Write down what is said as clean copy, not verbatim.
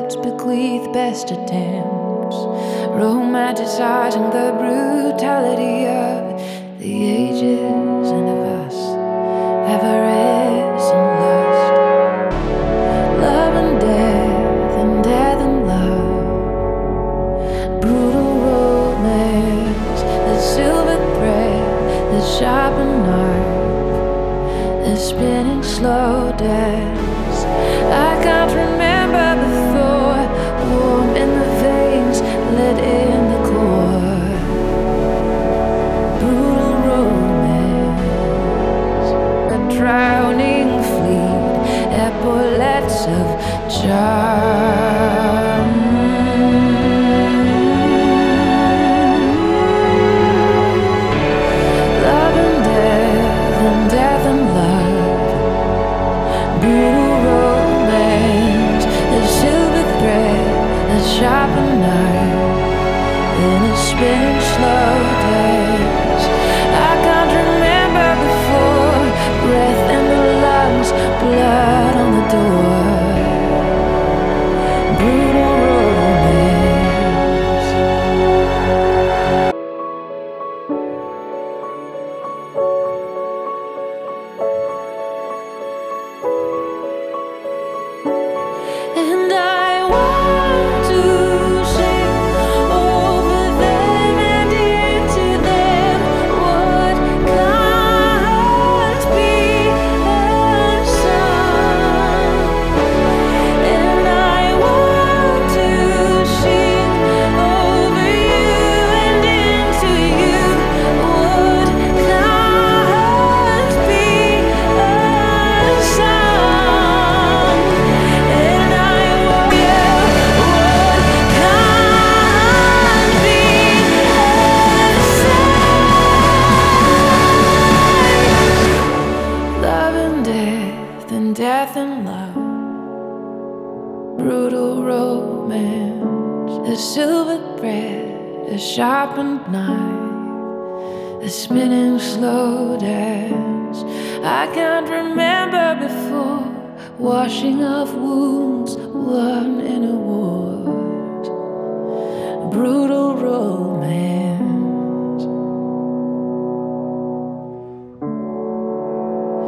words bequeath best attempts, romanticizing the brutality of the ages and of us, avarice and lust, love and death and love, brutal romance, the silver thread, the sharpened knife, the spinning slow dance. I can't remember before, warm in the veins, lit in the core. Brutal romance, a drowning fleet, epaulets of charm. Love and death and love, brutal romance, the silver thread, the sharpened knife, in a spinning slow dance. I can't remember before, breath in the lungs, blood on the door. Brutal romance. And I want to sing over them and into them what can't be unsung. And I want to sing over you and into you what can't be unsung. And I want you what can't be unsung. Love and death and love, brutal romance, the silver thread, the sharpened knife, the spinning slow dance. I can't remember before, washing off wounds won in a war. Brutal romance.